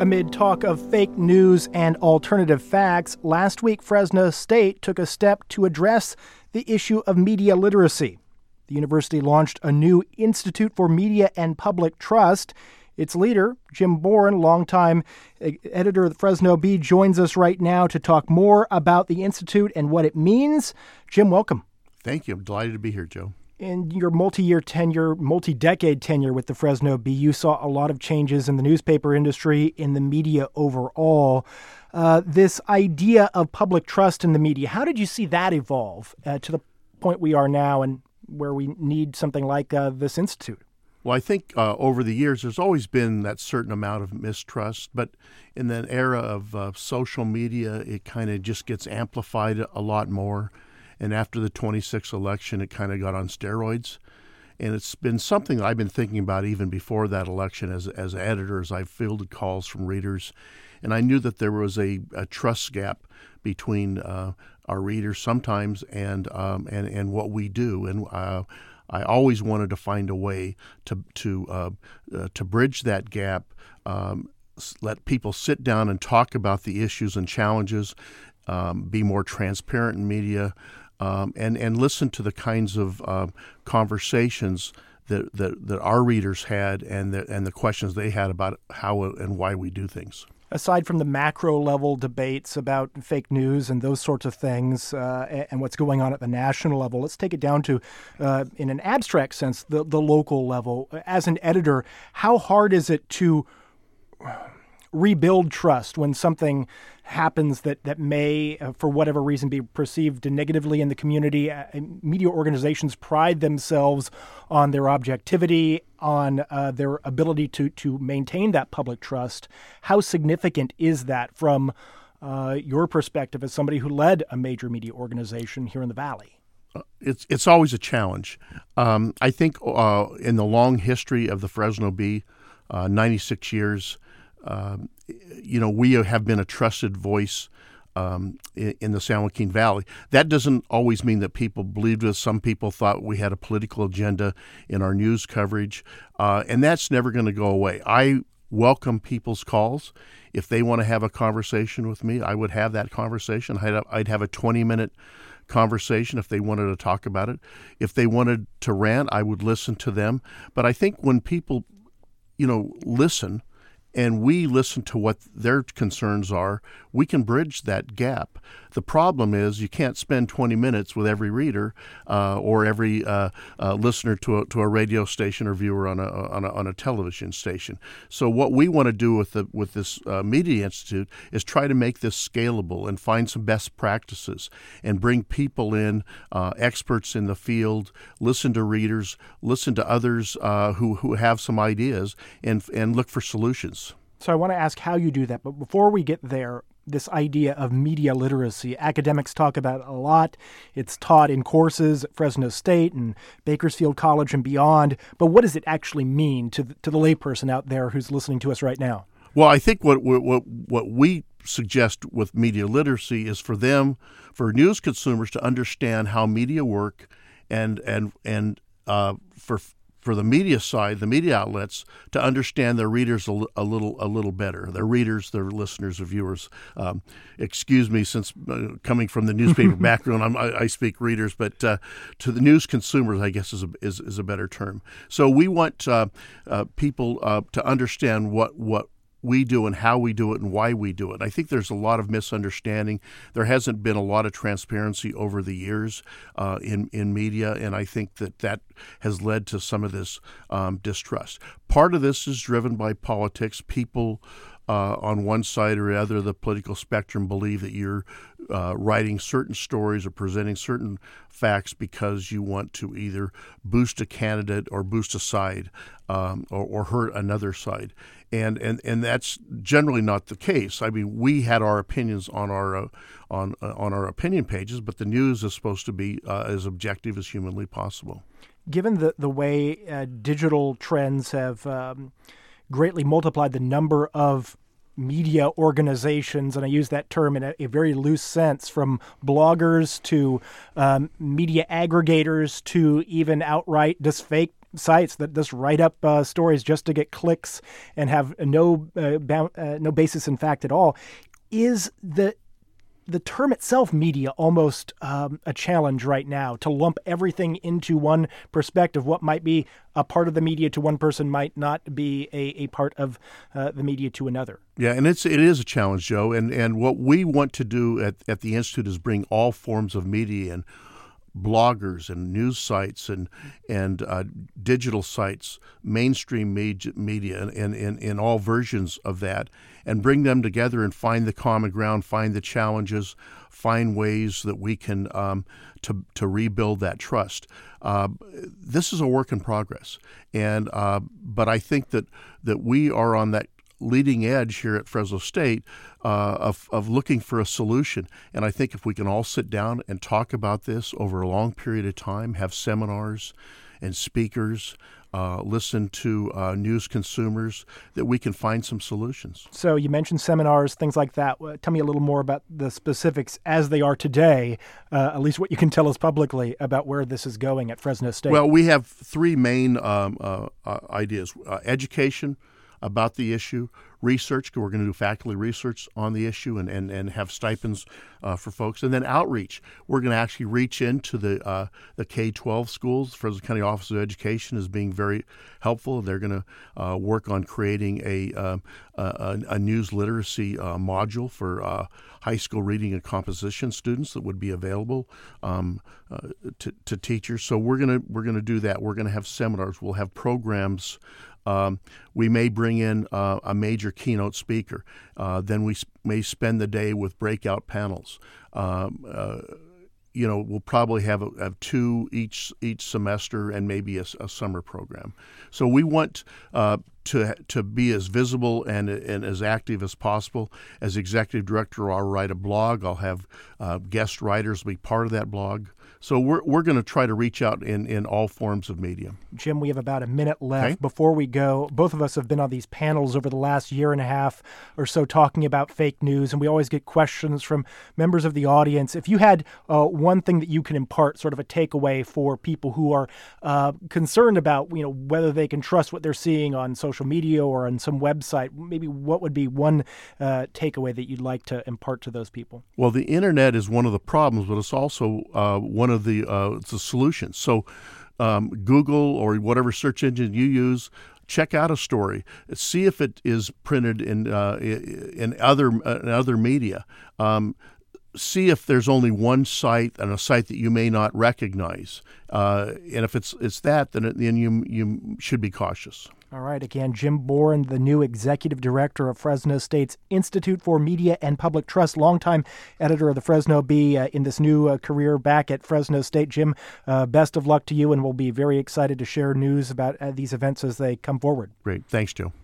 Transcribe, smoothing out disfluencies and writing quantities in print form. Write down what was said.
Amid talk of fake news and alternative facts, last week Fresno State took a step to address the issue of media literacy. The university launched a new Institute for Media and Public Trust. Its leader, Jim Bourne, longtime editor of the Fresno Bee, joins us right now to talk more about the Institute and what it means. Jim, welcome. Thank you. I'm delighted to be here, Joe. In your multi-decade tenure with the Fresno Bee, you saw a lot of changes in the newspaper industry, in the media overall. This idea of public trust in the media, how did you see that evolve to the point we are now and where we need something like this institute? Well, I think over the years, there's always been that certain amount of mistrust, but in that era of social media, it kind of just gets amplified a lot more. And after the 26th election, it kind of got on steroids. And it's been something I've been thinking about even before that election as an editor, as I've fielded calls from readers. And I knew that there was a trust gap between our readers sometimes and what we do. And I always wanted to find a way to bridge that gap, let people sit down and talk about the issues and challenges, be more transparent in media, and listen to the kinds of conversations that our readers had and the questions they had about how and why we do things. Aside from the macro level debates about fake news and those sorts of things and what's going on at the national level, let's take it down to, in an abstract sense, the local level. As an editor, how hard is it to rebuild trust when something happens that may, for whatever reason, be perceived negatively in the community? Media organizations pride themselves on their objectivity, on their ability to maintain that public trust. How significant is that from your perspective as somebody who led a major media organization here in the Valley? It's always a challenge. I think in the long history of the Fresno Bee, 96 years, we have been a trusted voice in the San Joaquin Valley. That doesn't always mean that people believed us. Some people thought we had a political agenda in our news coverage, and that's never going to go away. I welcome people's calls. If they want to have a conversation with me, I would have that conversation. I'd have a 20-minute conversation if they wanted to talk about it. If they wanted to rant, I would listen to them. But I think when people, listen, and we listen to what their concerns are, we can bridge that gap. The problem is you can't spend 20 minutes with every reader or every listener to a radio station or viewer on a television station. So what we want to do with this Media Institute is try to make this scalable and find some best practices and bring people in, experts in the field, listen to readers, listen to others who have some ideas, and look for solutions. So I want to ask how you do that, but before we get there, this idea of media literacy, academics talk about it a lot. It's taught in courses at Fresno State and Bakersfield College and beyond. But what does it actually mean to the layperson out there who's listening to us right now? Well, I think what we suggest with media literacy is for news consumers to understand how media work, and for the media side, the media outlets, to understand their readers a little better. Their readers, their listeners, their viewers. Excuse me, since coming from the newspaper background, I speak readers, but to the news consumers, I guess is a better term. So we want people to understand what we do and how we do it and why we do it. I think there's a lot of misunderstanding. There hasn't been a lot of transparency over the years in media, and I think that has led to some of this distrust. Part of this is driven by politics. People on one side or the other of the political spectrum believe that you're writing certain stories or presenting certain facts because you want to either boost a candidate or boost a side or hurt another side. And that's generally not the case. I mean, we had our opinions on our opinion pages, but the news is supposed to be as objective as humanly possible. Given the way digital trends have greatly multiplied the number of media organizations, and I use that term in a very loose sense, from bloggers to media aggregators to even outright just fake sites that just write up stories just to get clicks and have no basis in fact at all. Is the term itself, media, almost a challenge right now to lump everything into one perspective? What might be a part of the media to one person might not be a part of the media to another. Yeah, and it is a challenge, Joe. And what we want to do at the Institute is bring all forms of media in, bloggers and news sites and digital sites, mainstream media, and in all versions of that, and bring them together and find the common ground, find the challenges, find ways that we can to rebuild that trust. This is a work in progress, and but I think that we are on that leading edge here at Fresno State of looking for a solution. And I think if we can all sit down and talk about this over a long period of time, have seminars and speakers, listen to news consumers, that we can find some solutions. So you mentioned seminars, things like that. Tell me a little more about the specifics as they are today, at least what you can tell us publicly about where this is going at Fresno State. Well, we have three main ideas. Education about the issue, research, we're going to do faculty research on the issue and have stipends for folks, and then outreach. We're going to actually reach into the K-12 schools. Fresno County Office of Education is being very helpful. They're going to work on creating a news literacy module for high school reading and composition students that would be available to teachers. So we're going to do that. We're going to have seminars. We'll have programs. We may bring in a major keynote speaker. Then we may spend the day with breakout panels. We'll probably have two each semester and maybe a summer program. So we want to be as visible and as active as possible. As executive director, I'll write a blog. I'll have guest writers be part of that blog. So we're going to try to reach out in all forms of media. Jim, we have about a minute left. Okay. Before we go, both of us have been on these panels over the last year and a half or so talking about fake news, and we always get questions from members of the audience. If you had one thing that you can impart, sort of a takeaway for people who are concerned about whether they can trust what they're seeing on social media or on some website, maybe what would be one takeaway that you'd like to impart to those people? Well, the internet is one of the problems, but it's also one of the solutions. So Google or whatever search engine you use, check out a story. See if it is printed in other media. See if there's only one site and a site that you may not recognize. And if it's that, then you should be cautious. All right. Again, Jim Boren, the new executive director of Fresno State's Institute for Media and Public Trust, longtime editor of the Fresno Bee in this new career back at Fresno State. Jim, best of luck to you, and we'll be very excited to share news about these events as they come forward. Great. Thanks, Joe.